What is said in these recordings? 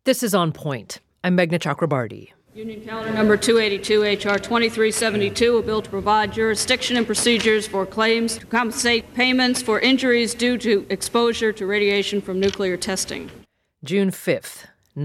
This is On Point. I'm Meghna Chakrabarty. Union Calendar Number 282, H.R. 2372, a bill to provide jurisdiction and procedures for claims to compensate payments for injuries due to exposure to radiation from nuclear testing. June 5th,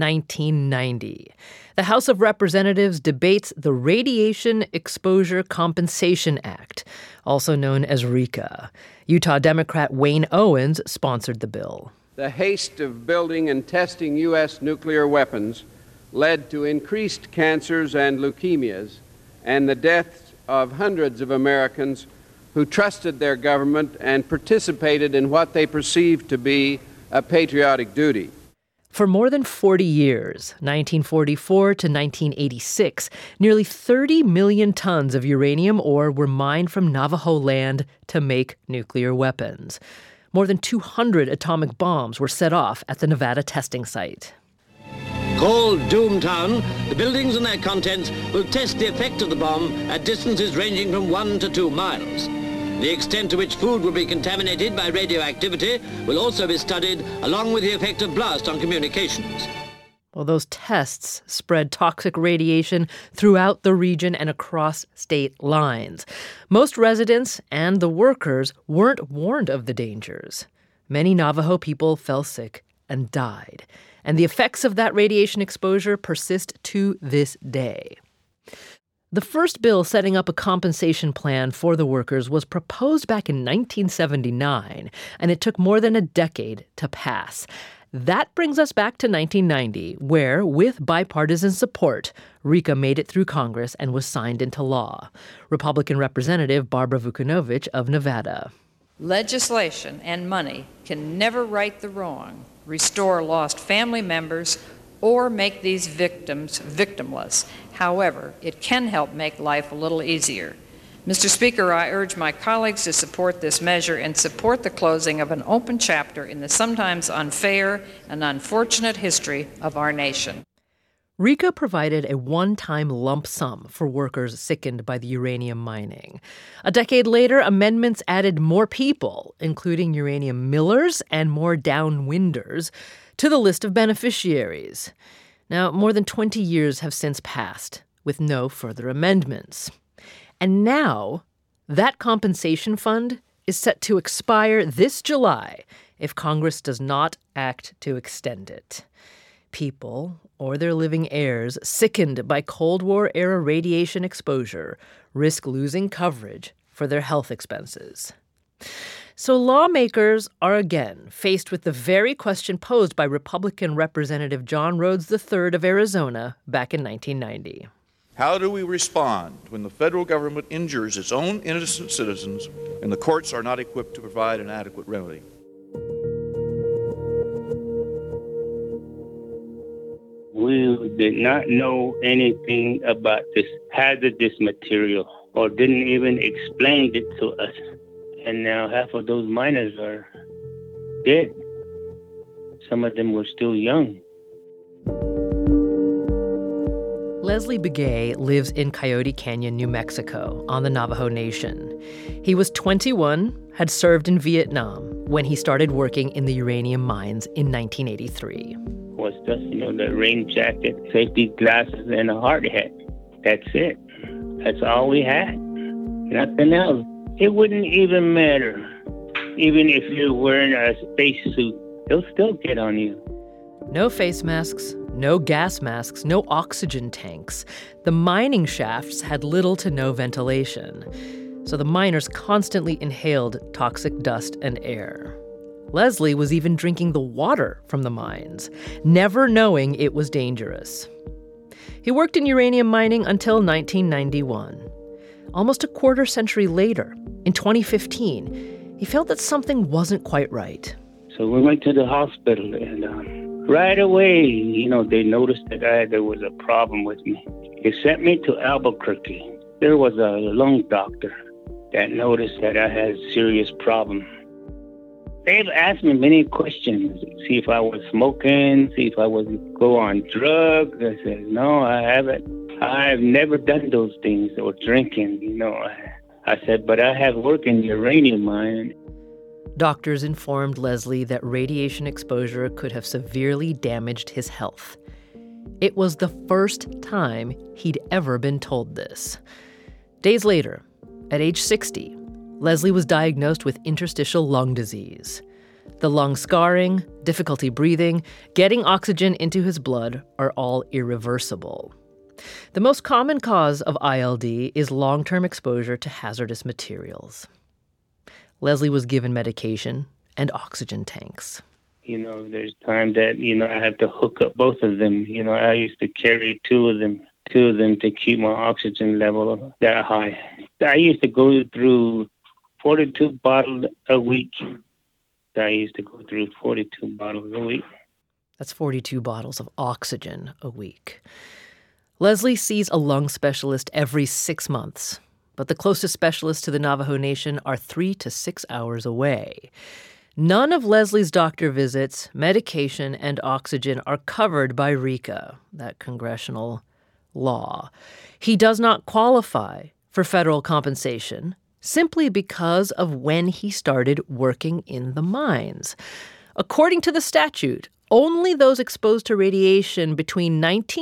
1990. The House of Representatives debates the Radiation Exposure Compensation Act, also known as RECA. Utah Democrat Wayne Owens sponsored the bill. The haste of building and testing U.S. nuclear weapons led to increased cancers and leukemias and the deaths of hundreds of Americans who trusted their government and participated in what they perceived to be a patriotic duty. For more than 40 years, 1944 to 1986, nearly 30 million tons of uranium ore were mined from Navajo land to make nuclear weapons. More than 200 atomic bombs were set off at the Nevada testing site. Called Doomtown, the buildings and their contents will test the effect of the bomb at distances ranging from 1 to 2 miles. The extent to which food will be contaminated by radioactivity will also be studied, along with the effect of blast on communications. Well, those tests spread toxic radiation throughout the region and across state lines. Most residents and the workers weren't warned of the dangers. Many Navajo people fell sick and died. And the effects of that radiation exposure persist to this day. The first bill setting up a compensation plan for the workers was proposed back in 1979, and it took more than a decade to pass. That brings us back to 1990, where, with bipartisan support, RECA made it through Congress and was signed into law. Republican Representative Barbara Vukanovich of Nevada. Legislation and money can never right the wrong, restore lost family members, or make these victims victimless. However, it can help make life a little easier. Mr. Speaker, I urge my colleagues to support this measure and support the closing of an open chapter in the sometimes unfair and unfortunate history of our nation. RECA provided a one-time lump sum for workers sickened by the uranium mining. A decade later, amendments added more people, including uranium millers and more downwinders, to the list of beneficiaries. Now, more than 20 years have since passed, with no further amendments. And now, that compensation fund is set to expire this July if Congress does not act to extend it. People, or their living heirs, sickened by Cold War-era radiation exposure risk losing coverage for their health expenses. So lawmakers are again faced with the very question posed by Republican Representative John Rhodes III of Arizona back in 1990. How do we respond when the federal government injures its own innocent citizens and the courts are not equipped to provide an adequate remedy? We did not know anything about this hazardous material or didn't even explain it to us. And now half of those miners are dead. Some of them were still young. Leslie Begay lives in Coyote Canyon, New Mexico, on the Navajo Nation. He was 21, had served in Vietnam when he started working in the uranium mines in 1983. Was just, the rain jacket, safety glasses, and a hard hat. That's it. That's all we had. Nothing else. It wouldn't even matter. Even if you're wearing a spacesuit, they'll still get on you. No face masks, no gas masks, no oxygen tanks. The mining shafts had little to no ventilation. So the miners constantly inhaled toxic dust and air. Leslie was even drinking the water from the mines, never knowing it was dangerous. He worked in uranium mining until 1991. Almost a quarter century later, in 2015, he felt that something wasn't quite right. So we went to the hospital, and right away, they noticed that there was a problem with me. They sent me to Albuquerque. There was a lung doctor that noticed that I had a serious problem. They've asked me many questions, see if I was smoking, see if I was go on drugs. I said, no, I haven't. I've never done those things or drinking, I said, but I have worked in the uranium mine. doctors informed Leslie that radiation exposure could have severely damaged his health. It was the first time he'd ever been told this. Days later, at age 60, Leslie was diagnosed with interstitial lung disease. The lung scarring, difficulty breathing, getting oxygen into his blood are all irreversible. The most common cause of ILD is long-term exposure to hazardous materials. Leslie was given medication and oxygen tanks. There's time that, I have to hook up both of them. I used to carry two of them to keep my oxygen level that high. I used to go through 42 bottles a week. That's 42 bottles of oxygen a week. Leslie sees a lung specialist every 6 months, but the closest specialists to the Navajo Nation are 3 to 6 hours away. None of Leslie's doctor visits, medication, and oxygen are covered by RECA, that congressional law. He does not qualify for federal compensation simply because of when he started working in the mines. According to the statute, only those exposed to radiation between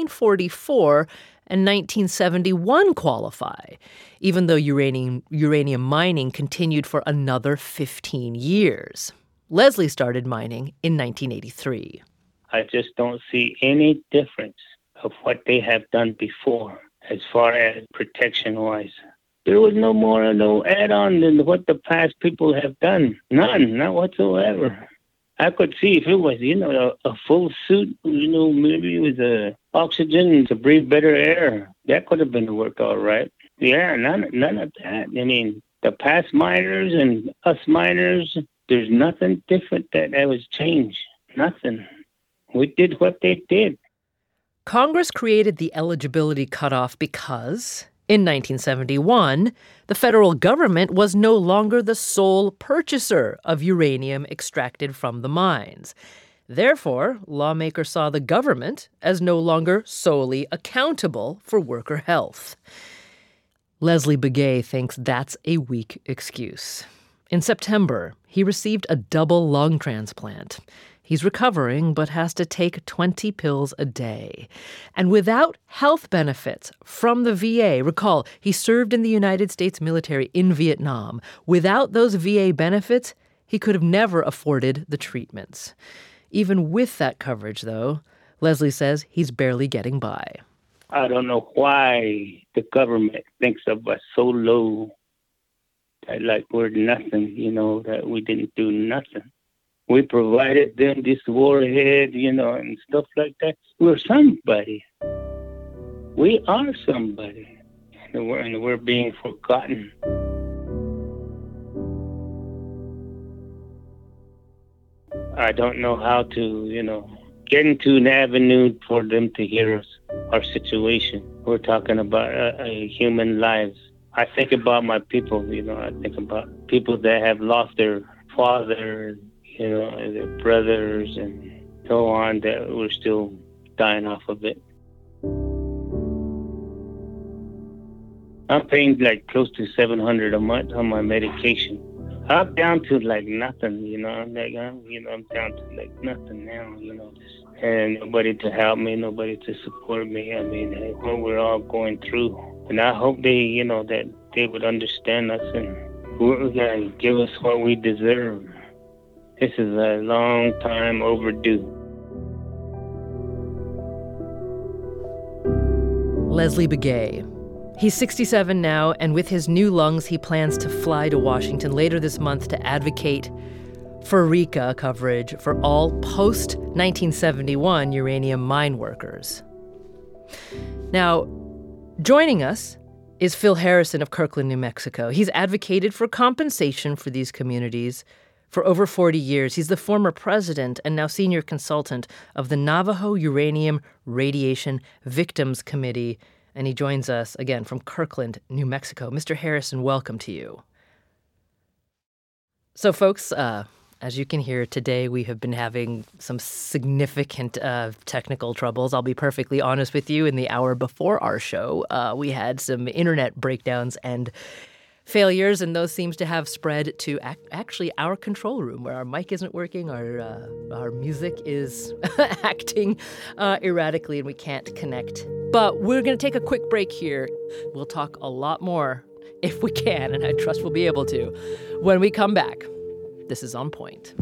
1944 and 1971 qualify, even though uranium mining continued for another 15 years. Leslie started mining in 1983. I just don't see any difference of what they have done before as far as protection-wise. There was no add-on than what the past people have done. None, not whatsoever. I could see if it was, a full suit, maybe it was oxygen to breathe better air. That could have been worked all right. Yeah, none of that. I mean, the past miners and us miners, there's nothing different that was changed. Nothing. We did what they did. Congress created the eligibility cutoff because, in 1971, the federal government was no longer the sole purchaser of uranium extracted from the mines. Therefore, lawmakers saw the government as no longer solely accountable for worker health. Leslie Begay thinks that's a weak excuse. In September, he received a double lung transplant. He's recovering, but has to take 20 pills a day. And without health benefits from the VA, recall, he served in the United States military in Vietnam. Without those VA benefits, he could have never afforded the treatments. Even with that coverage, though, Leslie says he's barely getting by. I don't know why the government thinks of us so low, that like we're nothing, that we didn't do nothing. We provided them this warhead, and stuff like that. We're somebody. We are somebody. And we're being forgotten. I don't know how to, get into an avenue for them to hear us, our situation. We're talking about human lives. I think about my people, I think about people that have lost their father, their brothers and so on, that we're still dying off of it. I'm paying like close to $700 a month on my medication. I'm down to like nothing, I'm down to like nothing now, and nobody to help me, nobody to support me. I mean, what we're all going through. And I hope they, that they would understand us and give us what we deserve. This is a long time overdue. Leslie Begay. He's 67 now, and with his new lungs, he plans to fly to Washington later this month to advocate for RECA coverage for all post-1971 uranium mine workers. Now, joining us is Phil Harrison of Kirkland, New Mexico. He's advocated for compensation for these communities for over 40 years. He's the former president and now senior consultant of the Navajo Uranium Radiation Victims Committee, and he joins us again from Kirkland, New Mexico. Mr. Harrison, welcome to you. So, folks, as you can hear, today we have been having some significant technical troubles. I'll be perfectly honest with you. In the hour before our show, we had some internet breakdowns, and failures, and those seems to have spread to actually our control room, where our mic isn't working, our music is acting erratically, and we can't connect. But we're going to take a quick break here. We'll talk a lot more if we can, and I trust we'll be able to when we come back. This is On Point.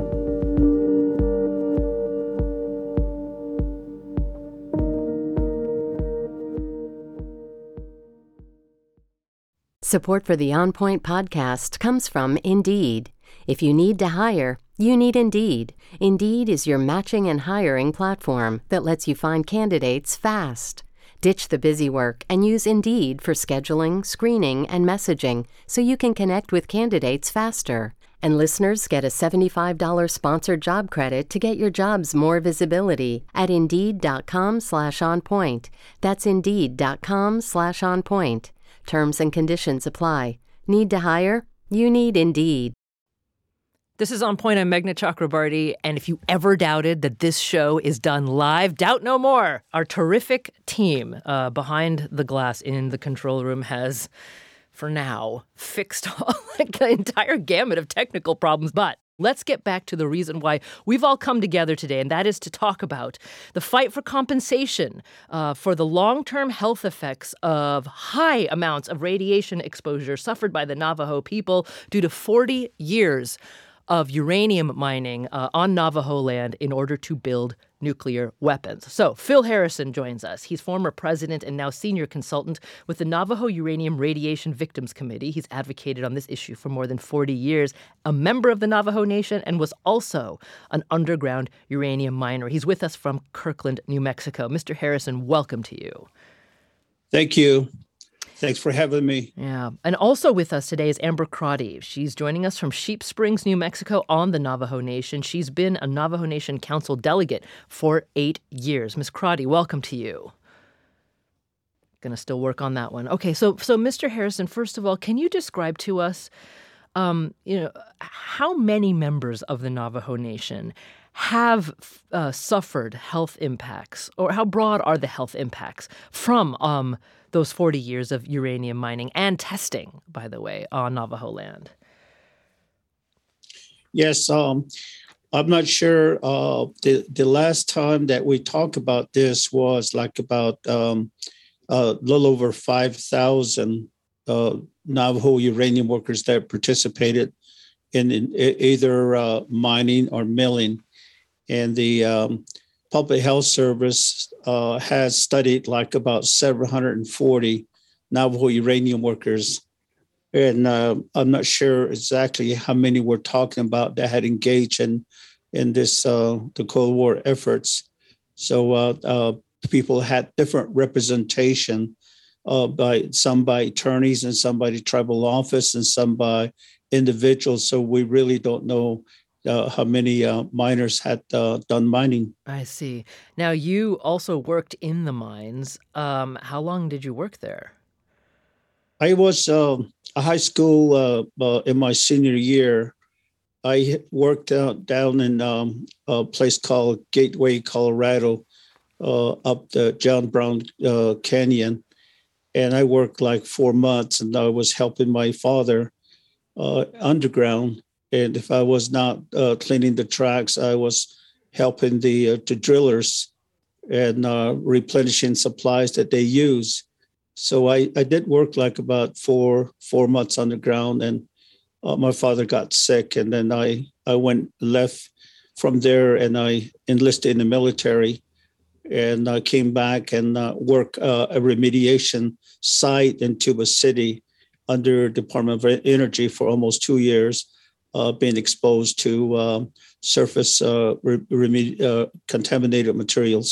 Support for the On Point podcast comes from Indeed. If you need to hire, you need Indeed. Indeed is your matching and hiring platform that lets you find candidates fast. Ditch the busy work and use Indeed for scheduling, screening, and messaging so you can connect with candidates faster. And listeners get a $75 sponsored job credit to get your jobs more visibility at Indeed.com/onpoint. That's Indeed.com/onpoint. Terms and conditions apply. Need to hire? You need Indeed. This is On Point. I'm Meghna Chakrabarty, and if you ever doubted that this show is done live, doubt no more. Our terrific team behind the glass in the control room has, for now, fixed the entire gamut of technical problems. But let's get back to the reason why we've all come together today, and that is to talk about the fight for compensation for the long-term health effects of high amounts of radiation exposure suffered by the Navajo people due to 40 years of uranium mining on Navajo land in order to build nuclear weapons. So Phil Harrison joins us. He's former president and now senior consultant with the Navajo Uranium Radiation Victims Committee. He's advocated on this issue for more than 40 years, a member of the Navajo Nation, and was also an underground uranium miner. He's with us from Kirkland, New Mexico. Mr. Harrison, welcome to you. Thank you. Thanks for having me. Yeah. And also with us today is Amber Crotty. She's joining us from Sheep Springs, New Mexico on the Navajo Nation. She's been a Navajo Nation Council delegate for 8 years. Ms. Crotty, welcome to you. Going to still work on that one. Okay, so Mr. Harrison, first of all, can you describe to us, how many members of the Navajo Nation have suffered health impacts, or how broad are the health impacts from those 40 years of uranium mining and testing, by the way, on Navajo land? Yes, I'm not sure. The last time that we talked about this was like about a little over 5,000 Navajo uranium workers that participated in either mining or milling. And the Public Health Service has studied like about 740 Navajo uranium workers. And I'm not sure exactly how many we're talking about that had engaged in this the Cold War efforts. So people had different representation by attorneys and some by the tribal office and some by individuals. So we really don't know how many miners had done mining. I see. Now, you also worked in the mines. How long did you work there? I was a high school in my senior year. I worked down in a place called Gateway, Colorado, up the John Brown Canyon. And I worked like 4 months, and I was helping my father underground. And if I was not cleaning the tracks, I was helping the drillers and replenishing supplies that they use. So I did work like about four months underground, and my father got sick, and then I left from there, and I enlisted in the military, and I came back and worked a remediation site in Tuba City under Department of Energy for almost 2 years. Being exposed to surface contaminated materials.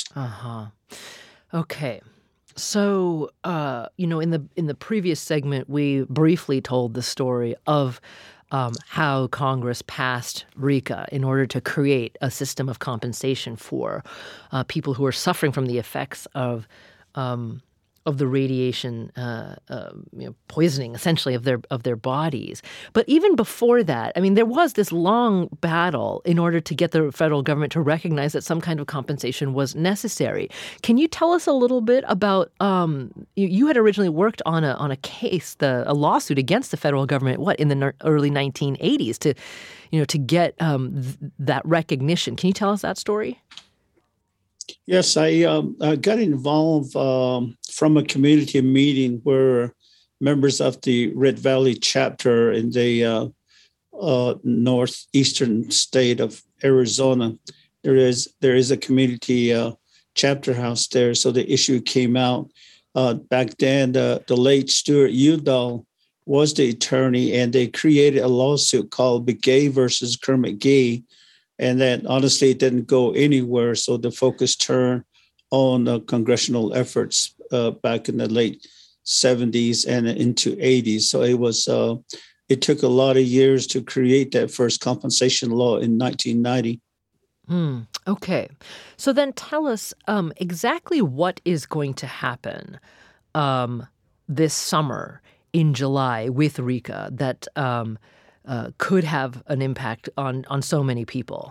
Okay. So, in the previous segment, we briefly told the story of how Congress passed RECA in order to create a system of compensation for people who are suffering from the effects of the radiation poisoning, essentially, of their bodies. But even before that, I mean, there was this long battle in order to get the federal government to recognize that some kind of compensation was necessary. Can you tell us a little bit about you had originally worked on a case, a lawsuit against the federal government, in the early 1980s to get that recognition. Can you tell us that story? Yes, I got involved from a community meeting where members of the Red Valley chapter in the northeastern state of Arizona, there is a community chapter house there. So the issue came out. Back then, the late Stuart Udall was the attorney, and they created a lawsuit called McGee versus Kermit Gee. And then, honestly, it didn't go anywhere. So the focus turned on congressional efforts back in the late 70s and into 80s. So it took a lot of years to create that first compensation law in 1990. Okay. So then tell us exactly what is going to happen this summer in July with RECA that could have an impact on so many people?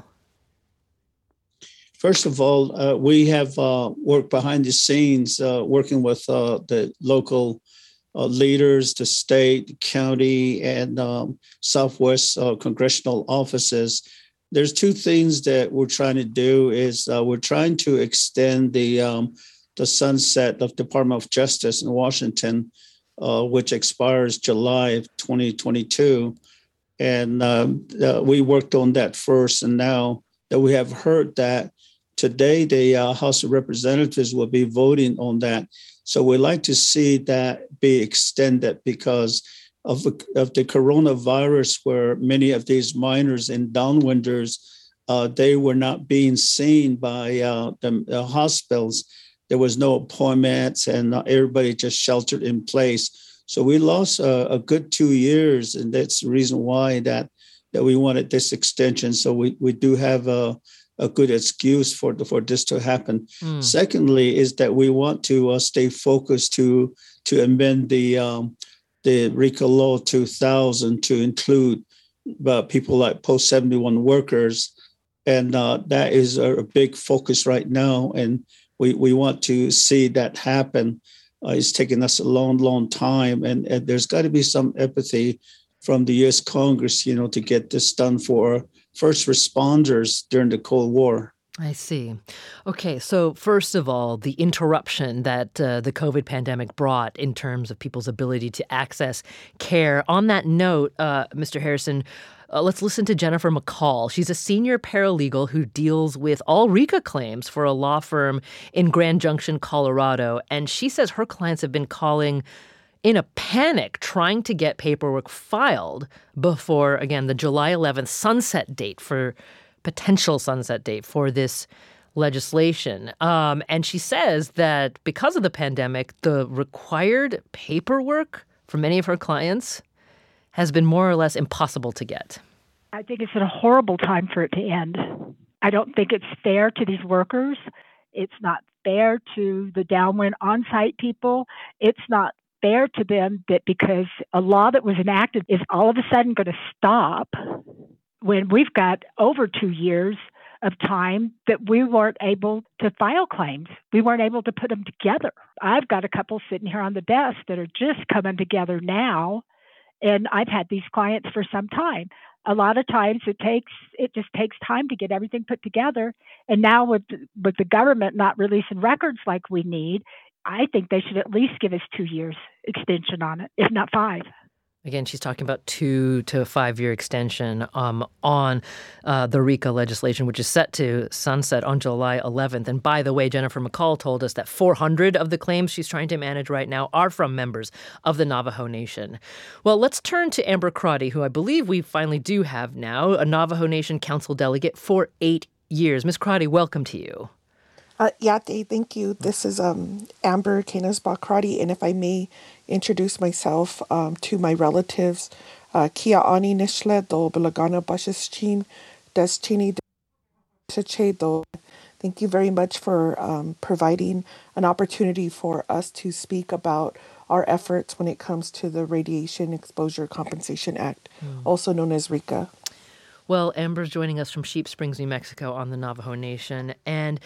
First of all, we have worked behind the scenes, working with the local leaders, the state, county, and Southwest congressional offices. There's two things that we're trying to do. Is we're trying to extend the sunset of Department of Justice in Washington, which expires July of 2022. And we worked on that first. And now that we have heard that, today the House of Representatives will be voting on that. So we'd like to see that be extended because of the coronavirus, where many of these miners and downwinders, they were not being seen by the hospitals. There was no appointments, and everybody just sheltered in place. So we lost a good 2 years, and that's the reason why that we wanted this extension. So we do have a good excuse for this to happen. Secondly, is that we want to stay focused to amend the RECA Law 2000 to include people like post-71 workers, and that is a big focus right now, and we want to see that happen. It's taken us a long, long time, and there's got to be some empathy from the U.S. Congress, to get this done for first responders during the Cold War. I see. Okay, so first of all, the interruption that the COVID pandemic brought in terms of people's ability to access care. On that note, Mr. Harrison, let's listen to Jennifer McCall. She's a senior paralegal who deals with all RECA claims for a law firm in Grand Junction, Colorado. And she says her clients have been calling in a panic trying to get paperwork filed before, again, the July 11th potential sunset date for this legislation. And she says that because of the pandemic, the required paperwork for many of her clients has been more or less impossible to get. I think it's a horrible time for it to end. I don't think it's fair to these workers. It's not fair to the downwind on-site people. It's not fair to them that because a law that was enacted is all of a sudden going to stop when we've got over 2 years of time that we weren't able to file claims. We weren't able to put them together. I've got a couple sitting here on the desk that are just coming together now, and I've had these clients for some time. A lot of times it just takes time to get everything put together. And now with the government not releasing records like we need, I think they should at least give us 2 years extension on it, if not 5. Again, she's talking about 2 to 5 year extension on the RECA legislation, which is set to sunset on July 11th. And by the way, Jennifer McCall told us that 400 of the claims she's trying to manage right now are from members of the Navajo Nation. Well, let's turn to Amber Crotty, who I believe we finally do have now, a Navajo Nation Council delegate for 8 years. Ms. Crotty, welcome to you. Dave, thank you. This is Amber Canas-Crotty, and if I may introduce myself to my relatives, Kia Ani Nishle do Bilagana Bashischin, Deschini Seche do Thank you very much for providing an opportunity for us to speak about our efforts when it comes to the Radiation Exposure Compensation Act, also known as RECA. Well, Amber's joining us from Sheep Springs, New Mexico on the Navajo Nation. And,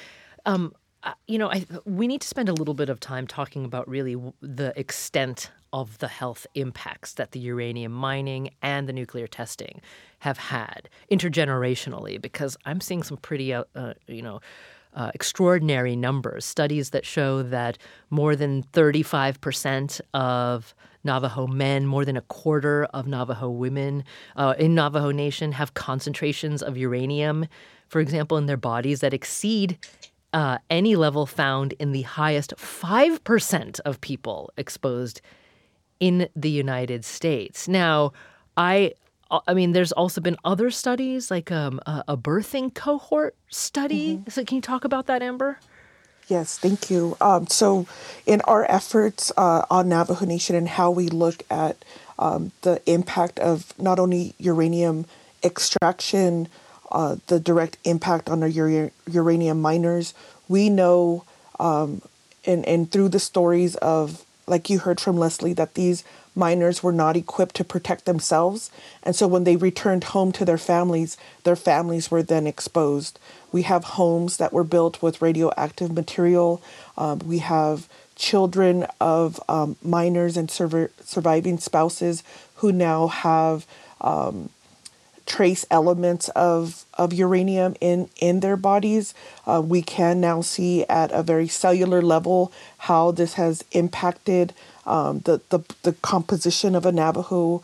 we need to spend a little bit of time talking about really the extent of the health impacts that the uranium mining and the nuclear testing have had intergenerationally, because I'm seeing some pretty, extraordinary numbers, studies that show that more than 35% of Navajo men, more than a quarter of Navajo women in Navajo Nation have concentrations of uranium, for example, in their bodies that exceed any level found in the highest 5% of people exposed in the United States. Now, I mean, there's also been other studies, like a birthing cohort study. So can you talk about that, Amber? Yes, thank you. So in our efforts on Navajo Nation and how we look at the impact of not only uranium extraction, the direct impact on our uranium miners, we know, and through the stories of, like you heard from Leslie, that these miners were not equipped to protect themselves. And so when they returned home to their families were then exposed. We have homes that were built with radioactive material. We have children of miners and surviving spouses who now have trace elements of uranium in their bodies. We can now see at a very cellular level how this has impacted the composition of a Navajo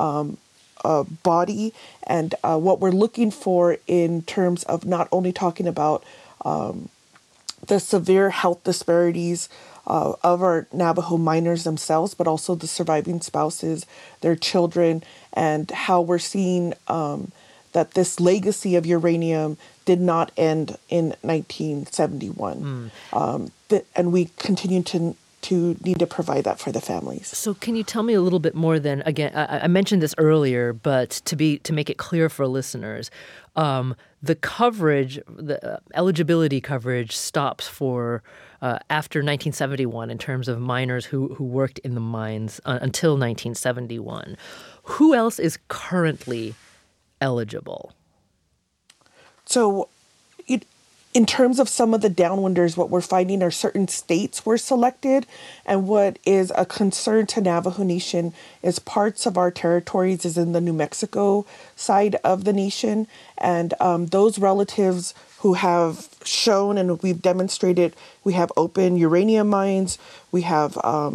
body, and what we're looking for in terms of not only talking about the severe health disparities of our Navajo miners themselves, but also the surviving spouses, their children, and how we're seeing that this legacy of uranium did not end in 1971. And we continue to need to provide that for the families. So can you tell me a little bit more then? Again, I mentioned this earlier, but to make it clear for listeners, the coverage, the eligibility coverage stops for after 1971 in terms of miners who worked in the mines until 1971. Who else is currently eligible? So in terms of some of the downwinders, what we're finding are certain states were selected, and what is a concern to Navajo Nation is parts of our territories is in the New Mexico side of the nation, and those relatives who have shown and we've demonstrated, we have open uranium mines, we have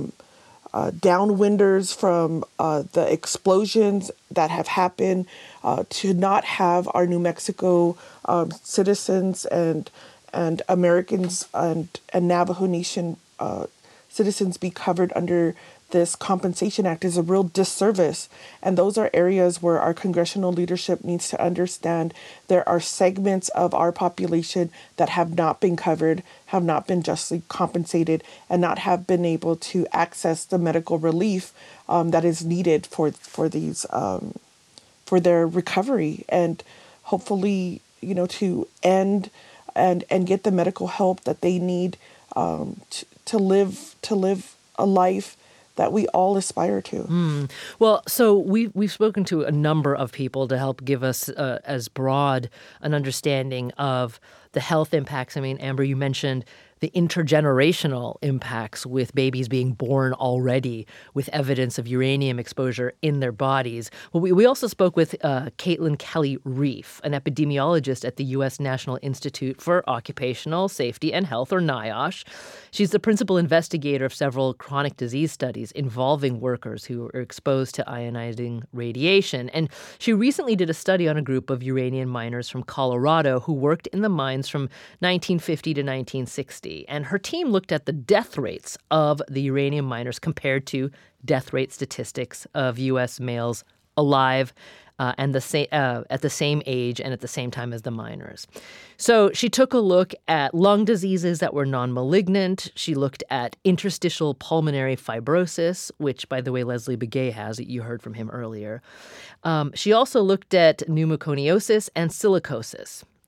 downwinders from the explosions that have happened, to not have our New Mexico citizens and Americans and Navajo Nation citizens be covered under this Compensation Act is a real disservice. And those are areas where our congressional leadership needs to understand there are segments of our population that have not been covered, have not been justly compensated, and not have been able to access the medical relief that is needed for these for their recovery, and hopefully, to end and get the medical help that they need to live a life that we all aspire to. Well, so we've spoken to a number of people to help give us as broad an understanding of the health impacts. I mean, Amber, you mentioned the intergenerational impacts with babies being born already with evidence of uranium exposure in their bodies. Well, we also spoke with Caitlin Kelly-Reif, an epidemiologist at the U.S. National Institute for Occupational Safety and Health, or NIOSH. She's the principal investigator of several chronic disease studies involving workers who are exposed to ionizing radiation. And she recently did a study on a group of uranium miners from Colorado who worked in the mines from 1950 to 1960. And her team looked at the death rates of the uranium miners compared to death rate statistics of U.S. males alive and at the same age and at the same time as the miners. So she took a look at lung diseases that were non-malignant. She looked at interstitial pulmonary fibrosis, which, by the way, Leslie Begay has. You heard from him earlier. She also looked at pneumoconiosis and silicosis.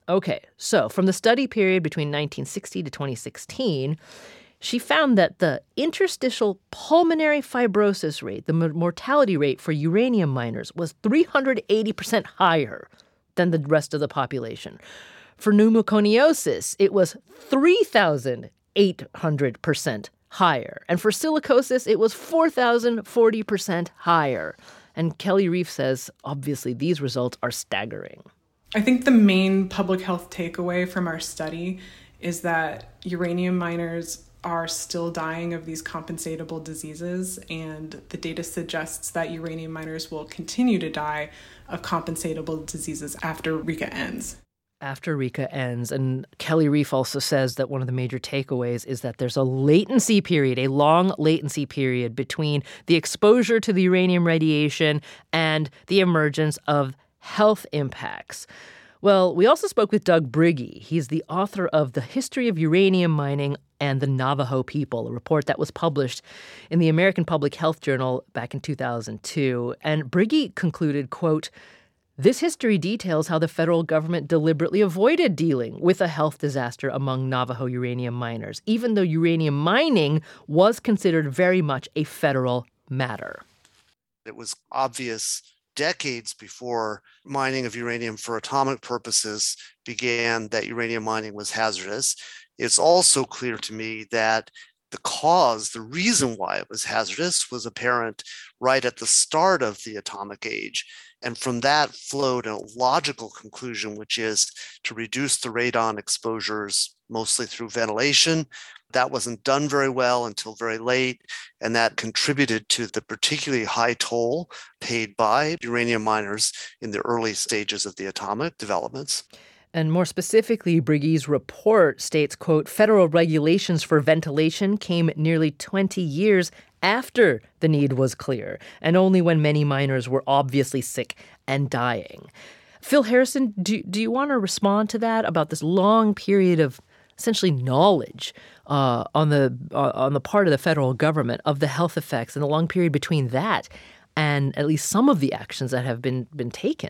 Okay, so from the study period between 1960 to 2016, she found that the interstitial pulmonary fibrosis rate, the mortality rate for uranium miners, was 380% higher than the rest of the population. For pneumoconiosis, it was 3,800% higher. And for silicosis, it was 4,040% higher. And Kelly Reif says, obviously, these results are staggering. I think the main public health takeaway from our study is that uranium miners are still dying of these compensatable diseases, and the data suggests that uranium miners will continue to die of compensatable diseases after RECA ends. After RECA ends. And Kelly Reif also says that one of the major takeaways is that there's a latency period, a long latency period between the exposure to the uranium radiation and the emergence of health impacts. Well, we also spoke with Doug Brigge. He's the author of The History of Uranium Mining and the Navajo People, a report that was published in the American Public Health Journal back in 2002. And Brigge concluded, quote, "This history details how the federal government deliberately avoided dealing with a health disaster among Navajo uranium miners, even though uranium mining was considered very much a federal matter." It was obvious decades before mining of uranium for atomic purposes began that uranium mining was hazardous. It's also clear to me that the reason why it was hazardous was apparent right at the start of the atomic age. And from that flowed a logical conclusion, which is to reduce the radon exposures mostly through ventilation. That wasn't done very well until very late, and that contributed to the particularly high toll paid by uranium miners in the early stages of the atomic developments. And more specifically, Brigge's report states, quote, "Federal regulations for ventilation came nearly 20 years after the need was clear, and only when many miners were obviously sick and dying." Phil Harrison, do you want to respond to that about this long period of essentially knowledge on the part of the federal government of the health effects, and the long period between that and at least some of the actions that have been taken?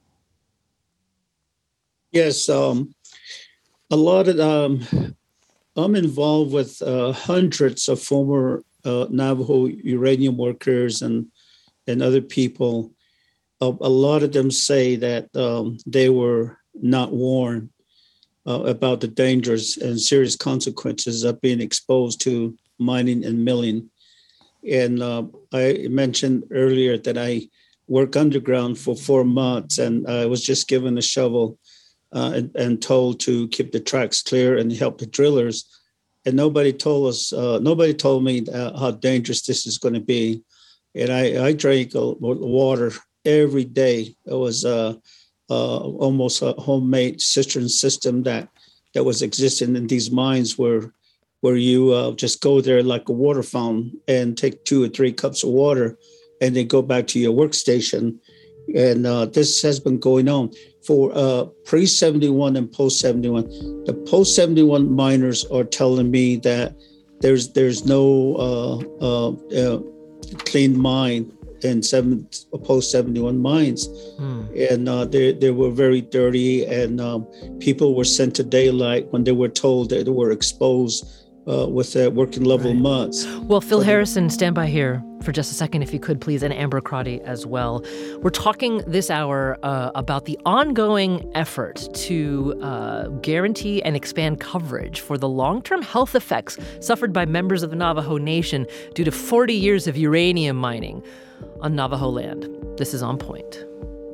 Yes, a lot of I'm involved with hundreds of former Navajo uranium workers and other people. A lot of them say that they were not warned about the dangers and serious consequences of being exposed to mining and milling. And I mentioned earlier that I worked underground for 4 months, and I was just given a shovel and told to keep the tracks clear and help the drillers. And nobody told me how dangerous this is going to be. And I drank water every day. It was almost a homemade cistern system that was existing in these mines where you just go there like a water fountain and take 2 or 3 cups of water and then go back to your workstation. And this has been going on for pre-71 and post-71. The post-71 miners are telling me that there's no clean mine in post-71 mines. And they were very dirty, and people were sent to daylight when they were told that they were exposed with their working level muds. Well, Phil Harrison, stand by here for just a second, if you could, please, and Amber Crotty as well. We're talking this hour about the ongoing effort to guarantee and expand coverage for the long-term health effects suffered by members of the Navajo Nation due to 40 years of uranium mining on Navajo land. This is On Point.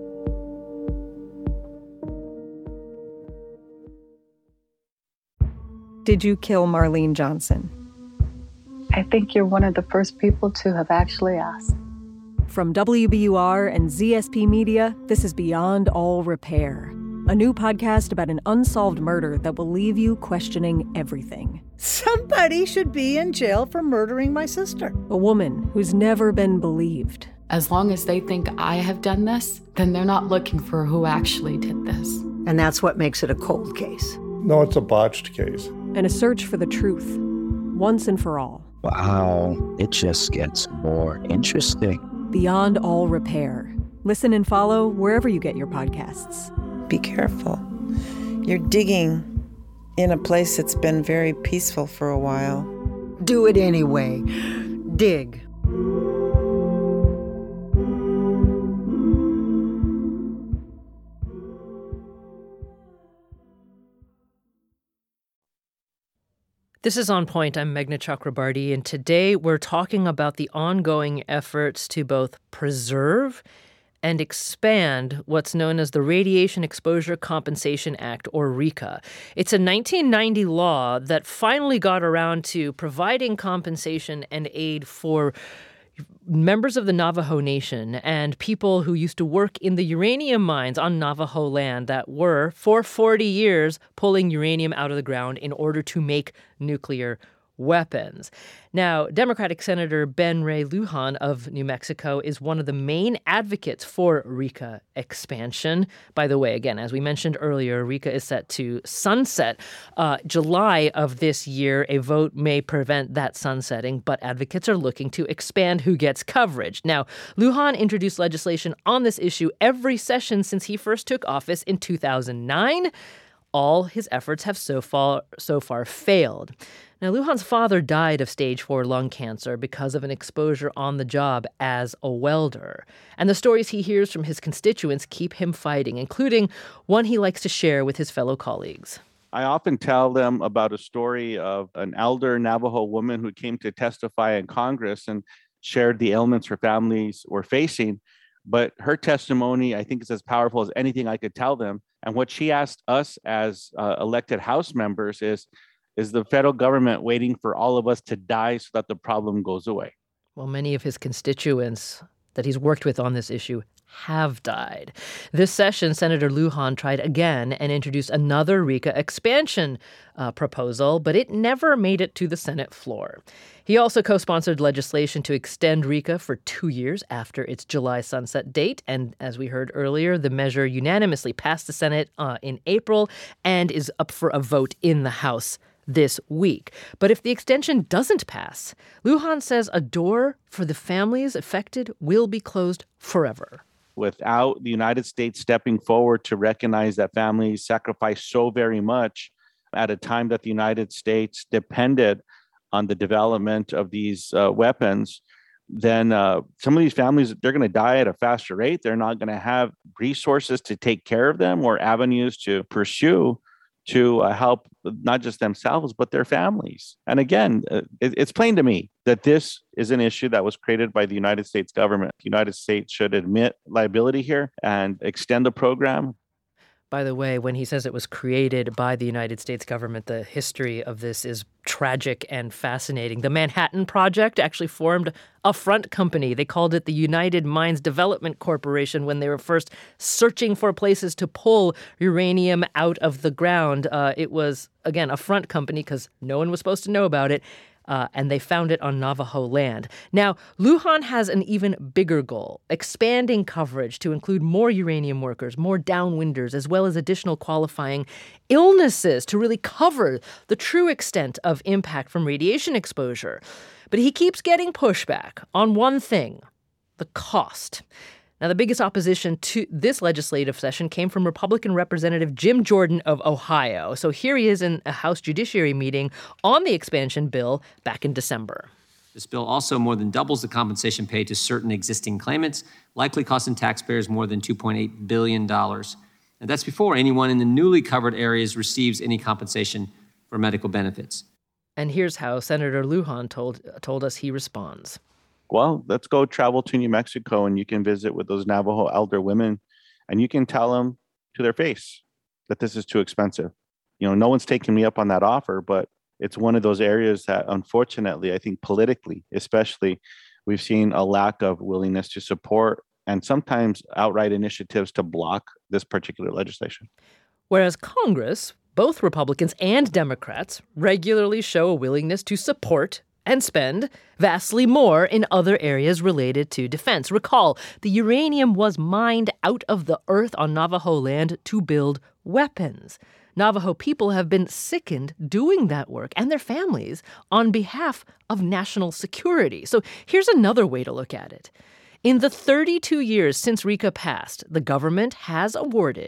Did you kill Marlene Johnson? I think you're one of the first people to have actually asked. From WBUR and ZSP Media, this is Beyond All Repair, a new podcast about an unsolved murder that will leave you questioning everything. Somebody should be in jail for murdering my sister. A woman who's never been believed. As long as they think I have done this, then they're not looking for who actually did this. And that's what makes it a cold case. No, it's a botched case. And a search for the truth, once and for all. Wow, it just gets more interesting. Beyond All Repair. Listen and follow wherever you get your podcasts. Be careful. You're digging in a place that's been very peaceful for a while. Do it anyway. Dig. This is On Point. I'm Meghna Chakrabarty, and today we're talking about the ongoing efforts to both preserve and expand what's known as the Radiation Exposure Compensation Act, or RECA. It's a 1990 law that finally got around to providing compensation and aid for members of the Navajo Nation and people who used to work in the uranium mines on Navajo land that were, for 40 years, pulling uranium out of the ground in order to make nuclear weapons. Now, Democratic Senator Ben Ray Lujan of New Mexico is one of the main advocates for RECA expansion. By the way, again, as we mentioned earlier, RECA is set to sunset July of this year. A vote may prevent that sunsetting, but advocates are looking to expand who gets coverage. Now, Lujan introduced legislation on this issue every session since he first took office in 2009. All his efforts have so far failed. Now, Lujan's father died of stage 4 lung cancer because of an exposure on the job as a welder. And the stories he hears from his constituents keep him fighting, including one he likes to share with his fellow colleagues. I often tell them about a story of an elder Navajo woman who came to testify in Congress and shared the ailments her families were facing. But her testimony, I think, is as powerful as anything I could tell them. And what she asked us as elected House members is the federal government waiting for all of us to die so that the problem goes away? Well, many of his constituents that he's worked with on this issue have died. This session, Senator Lujan tried again and introduced another RECA expansion proposal, but it never made it to the Senate floor. He also co-sponsored legislation to extend RECA for 2 years after its July sunset date. And as we heard earlier, the measure unanimously passed the Senate in April and is up for a vote in the House this week. But if the extension doesn't pass, Lujan says a door for the families affected will be closed forever. Without the United States stepping forward to recognize that families sacrifice so very much at a time that the United States depended on the development of these weapons, then some of these families, they're going to die at a faster rate. They're not going to have resources to take care of them or avenues to pursue to help not just themselves, but their families. And again, it's plain to me that this is an issue that was created by the United States government. The United States should admit liability here and extend the program. By the way, when he says it was created by the United States government, the history of this is tragic and fascinating. The Manhattan Project actually formed a front company. They called it the United Mines Development Corporation when they were first searching for places to pull uranium out of the ground. It was, again, a front company because no one was supposed to know about it. And they found it on Navajo land. Now, Lujan has an even bigger goal, expanding coverage to include more uranium workers, more downwinders, as well as additional qualifying illnesses to really cover the true extent of impact from radiation exposure. But he keeps getting pushback on one thing, the cost. Now, the biggest opposition to this legislative session came from Republican Representative Jim Jordan of Ohio. So here he is in a House Judiciary meeting on the expansion bill back in December. This bill also more than doubles the compensation paid to certain existing claimants, likely costing taxpayers more than $2.8 billion. And that's before anyone in the newly covered areas receives any compensation for medical benefits. And here's how Senator Lujan told us he responds. Well, let's go travel to New Mexico and you can visit with those Navajo elder women and you can tell them to their face that this is too expensive. You know, no one's taking me up on that offer, but it's one of those areas that unfortunately, I think politically, especially, we've seen a lack of willingness to support and sometimes outright initiatives to block this particular legislation. Whereas Congress, both Republicans and Democrats, regularly show a willingness to support and spend vastly more in other areas related to defense. Recall, the uranium was mined out of the earth on Navajo land to build weapons. Navajo people have been sickened doing that work and their families on behalf of national security. So here's another way to look at it. In the 32 years since RECA passed, the government has awarded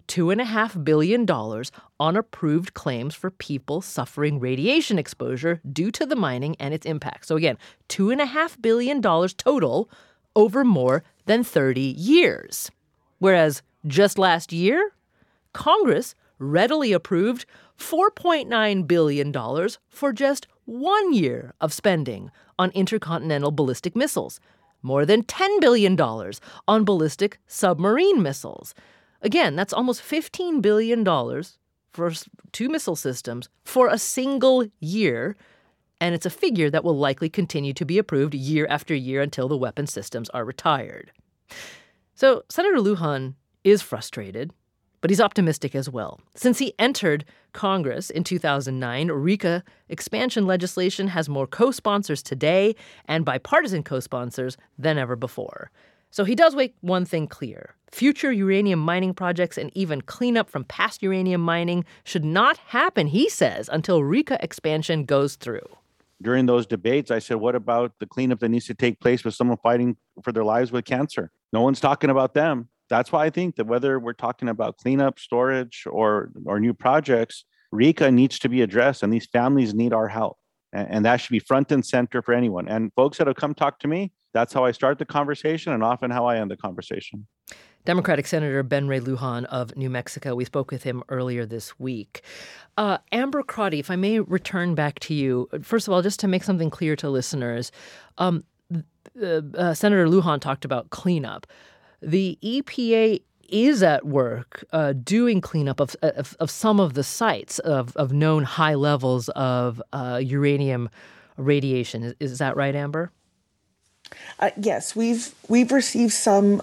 $2.5 billion on approved claims for people suffering radiation exposure due to the mining and its impact. So again, $2.5 billion total over more than 30 years. Whereas just last year, Congress readily approved $4.9 billion for just 1 year of spending on intercontinental ballistic missiles, more than $10 billion on ballistic submarine missiles. Again, that's almost $15 billion for 2 missile systems for a single year, and it's a figure that will likely continue to be approved year after year until the weapon systems are retired. So Senator Lujan is frustrated, but he's optimistic as well. Since he entered Congress in 2009, RECA expansion legislation has more co-sponsors today and bipartisan co-sponsors than ever before. So he does make one thing clear. Future uranium mining projects and even cleanup from past uranium mining should not happen, he says, until RECA expansion goes through. During those debates, I said, what about the cleanup that needs to take place with someone fighting for their lives with cancer? No one's talking about them. That's why I think that whether we're talking about cleanup, storage, or new projects, RECA needs to be addressed, and these families need our help. And that should be front and center for anyone. And folks that have come talk to me, that's how I start the conversation and often how I end the conversation. Democratic Senator Ben Ray Lujan of New Mexico. We spoke with him earlier this week. Amber Crotty, if I may return back to you. First of all, just to make something clear to listeners, Senator Lujan talked about cleanup. The EPA is at work doing cleanup of some of the sites of known high levels of uranium radiation. Is that right, Amber? Yes, we've received some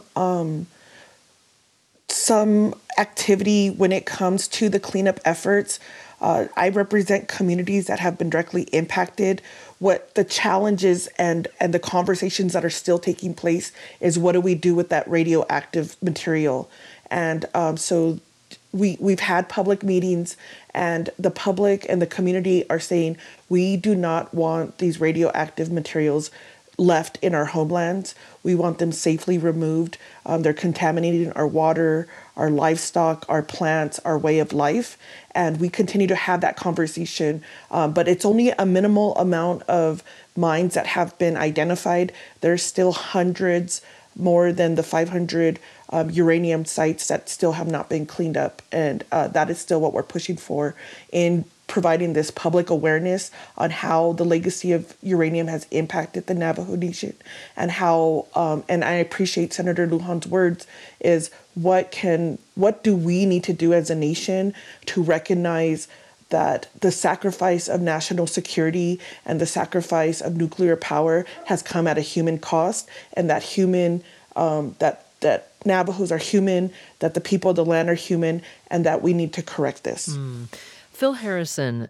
activity when it comes to the cleanup efforts. I represent communities that have been directly impacted. What the challenges and the conversations that are still taking place is, what do we do with that radioactive material? And so we've had public meetings, and the public and the community are saying, we do not want these radioactive materials left in our homelands. We want them safely removed. They're contaminating our water, our livestock, our plants, our way of life. And we continue to have that conversation. But it's only a minimal amount of mines that have been identified. There's still hundreds, more than the 500 uranium sites that still have not been cleaned up. And that is still what we're pushing for in providing this public awareness on how the legacy of uranium has impacted the Navajo Nation, and how, and I appreciate Senator Lujan's words, is what do we need to do as a nation to recognize that the sacrifice of national security and the sacrifice of nuclear power has come at a human cost, and that that Navajos are human, that the people of the land are human, and that we need to correct this. Phil Harrison,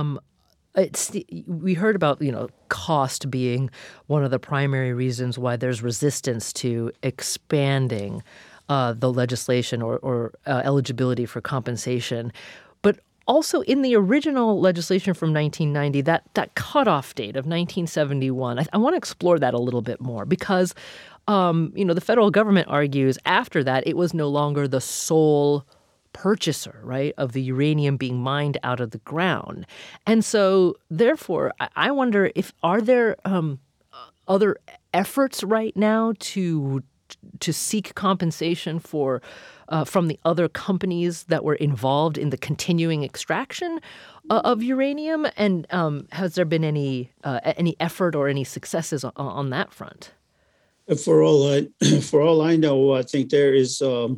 we heard about, cost being one of the primary reasons why there's resistance to expanding the legislation or eligibility for compensation. But also in the original legislation from 1990, that cutoff date of 1971, I want to explore that a little bit more because, the federal government argues after that it was no longer the sole purchaser, right, of the uranium being mined out of the ground. And so, therefore, I wonder are there other efforts right now to seek compensation from the other companies that were involved in the continuing extraction of uranium? And has there been any effort or any successes on that front? For all I know, I think there is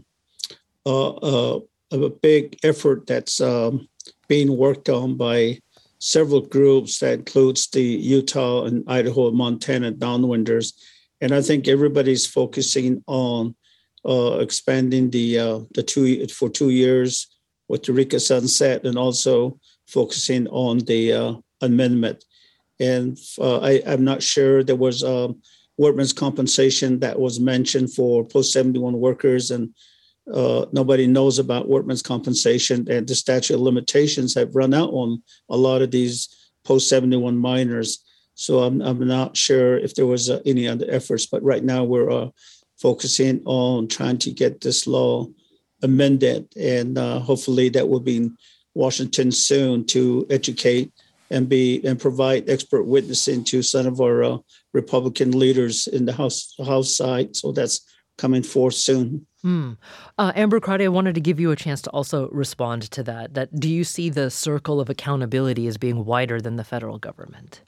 a big effort that's being worked on by several groups that includes the Utah and Idaho and Montana downwinders. And I think everybody's focusing on expanding for 2 years with the RECA sunset, and also focusing on the amendment. And I'm not sure there was workman's compensation that was mentioned for post-71 workers, and nobody knows about workman's compensation, and the statute of limitations have run out on a lot of these post-71 miners. So I'm not sure if there was any other efforts, but right now we're focusing on trying to get this law amend it, and hopefully that will be in Washington soon to educate and provide expert witnessing to some of our Republican leaders in the House side. So that's coming forth soon. Amber Crotty, I wanted to give you a chance to also respond to that. Do you see the circle of accountability as being wider than the federal government?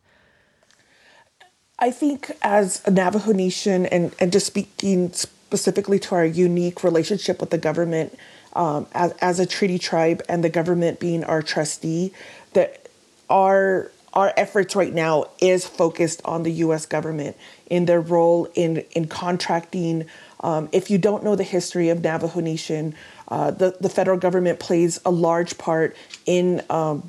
I think as a Navajo Nation, and just speaking specifically to our unique relationship with the government, as a treaty tribe and the government being our trustee, that our efforts right now is focused on the U.S. government in their role in contracting. If you don't know the history of Navajo Nation, the federal government plays a large part in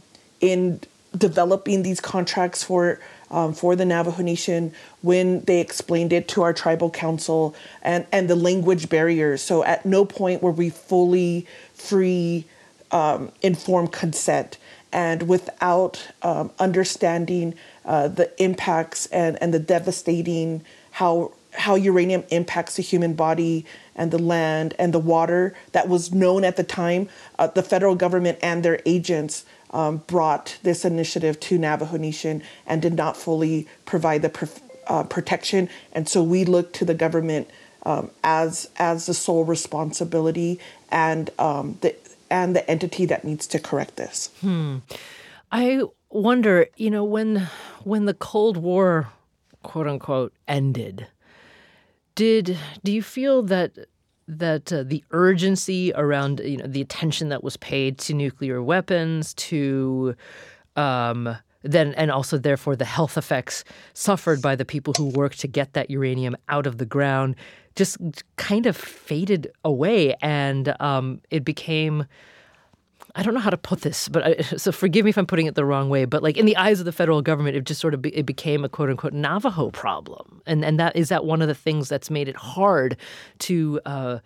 developing these contracts for the Navajo Nation when they explained it to our tribal council and the language barriers. So at no point were we fully free informed consent. And without understanding the impacts and the devastating how uranium impacts the human body and the land and the water that was known at the time, the federal government and their agents brought this initiative to Navajo Nation and did not fully provide the protection. And so we look to the government as the sole responsibility and the entity that needs to correct this. I wonder, when the Cold War, quote unquote, ended, do you feel that the urgency around the attention that was paid to nuclear weapons, to then and also therefore the health effects suffered by the people who worked to get that uranium out of the ground, just kind of faded away, and it became, I don't know how to put this, but so forgive me if I'm putting it the wrong way, but like in the eyes of the federal government, it just sort of it became a quote unquote Navajo problem, and that is that one of the things that's made it hard to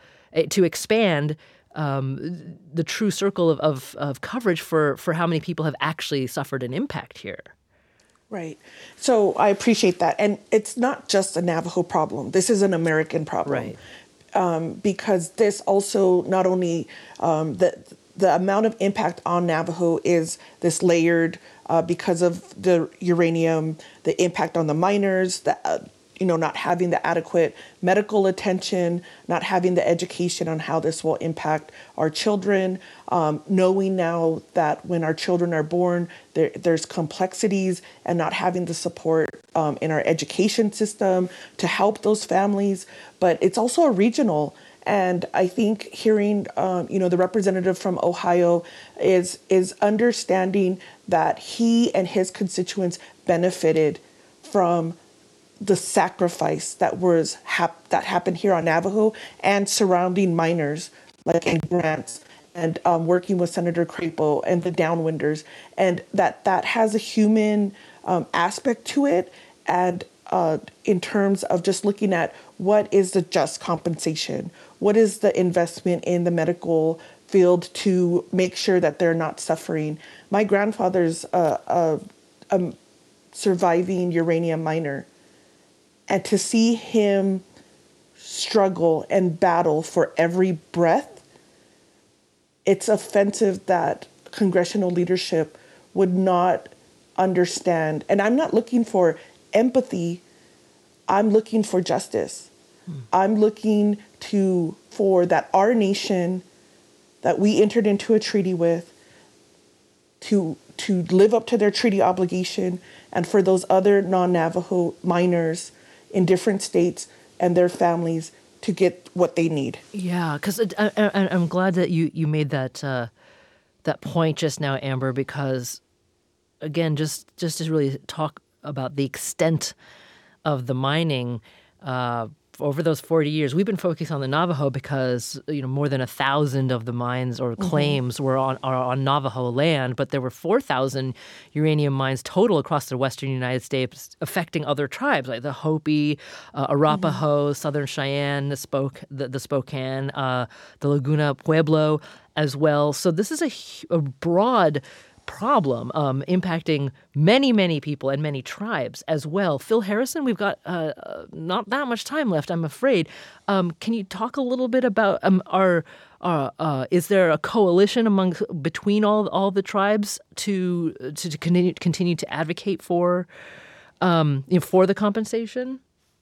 expand the true circle of coverage for how many people have actually suffered an impact here. Right. So I appreciate that. And it's not just a Navajo problem. This is an American problem. Right. Because this also not only the amount of impact on Navajo is this layered because of the uranium, the impact on the miners, not having the adequate medical attention, not having the education on how this will impact our children, knowing now that when our children are born, there's complexities, and not having the support in our education system to help those families. But it's also a regional. And I think hearing, the representative from Ohio is understanding that he and his constituents benefited from the sacrifice that happened here on Navajo and surrounding miners, like in Grants, and working with Senator Crapo and the Downwinders, and that has a human aspect to it, and in terms of just looking at what is the just compensation, what is the investment in the medical field to make sure that they're not suffering. My grandfather's a surviving uranium miner. And to see him struggle and battle for every breath, it's offensive that congressional leadership would not understand. And I'm not looking for empathy. I'm looking for justice. I'm looking for that our nation that we entered into a treaty with to live up to their treaty obligation, and for those other non-Navajo miners in different states and their families to get what they need. Yeah, because I'm glad that you made that point just now, Amber, because again, just to really talk about the extent of the mining over those 40 years, we've been focusing on the Navajo because more than 1,000 of the mines or claims are on Navajo land, but there were 4,000 uranium mines total across the western United States, affecting other tribes like the Hopi, Arapaho, Southern Cheyenne, the Spokane, the Laguna Pueblo as well. So this is a broad problem impacting many, many people and many tribes as well. Phil Harrison, we've got not that much time left, I'm afraid. Can you talk a little bit about is there a coalition between all the tribes to continue to advocate for the compensation?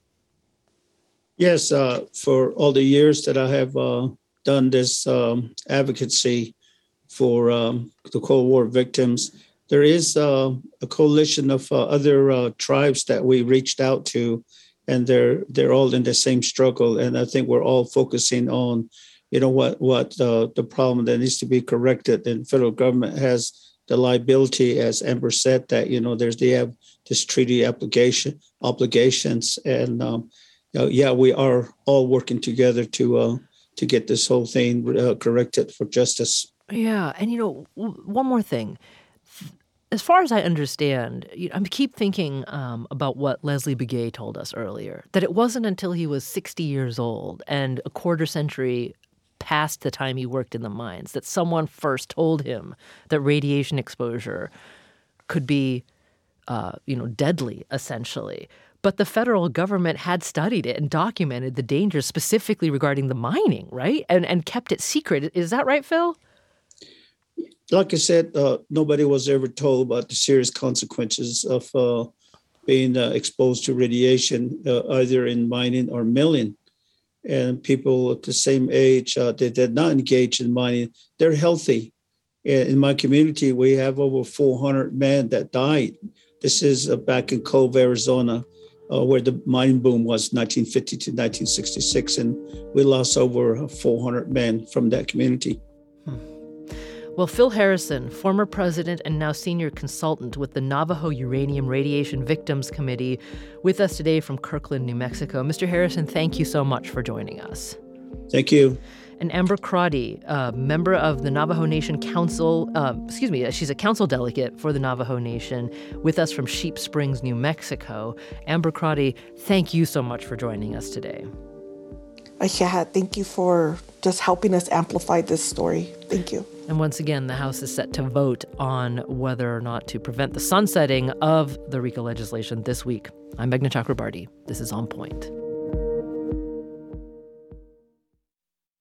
Yes, for all the years that I have done this advocacy for the Cold War victims, there is a coalition of other tribes that we reached out to, and they're all in the same struggle. And I think we're all focusing on, what the problem that needs to be corrected. And federal government has the liability, as Amber said, that they have this treaty obligations, and we are all working together to get this whole thing corrected for justice. Yeah, and one more thing. As far as I understand, I keep thinking about what Leslie Begay told us earlier, that it wasn't until he was 60 years old and a quarter century past the time he worked in the mines that someone first told him that radiation exposure could be, deadly, essentially. But the federal government had studied it and documented the dangers specifically regarding the mining, right? And kept it secret. Is that right, Phil? Like I said, nobody was ever told about the serious consequences of being exposed to radiation, either in mining or milling. And people at the same age, they did not engage in mining. They're healthy. In my community, we have over 400 men that died. This is back in Cove, Arizona, where the mining boom was 1950 to 1966. And we lost over 400 men from that community. Well, Phil Harrison, former president and now senior consultant with the Navajo Uranium Radiation Victims Committee, with us today from Kirkland, New Mexico. Mr. Harrison, thank you so much for joining us. Thank you. And Amber Crotty, member of the Navajo Nation Council, she's a council delegate for the Navajo Nation, with us from Sheep Springs, New Mexico. Amber Crotty, thank you so much for joining us today. Yeah, thank you for just helping us amplify this story. Thank you. And once again, the House is set to vote on whether or not to prevent the sunsetting of the RECA legislation this week. I'm Meghna Chakrabarty. This is On Point.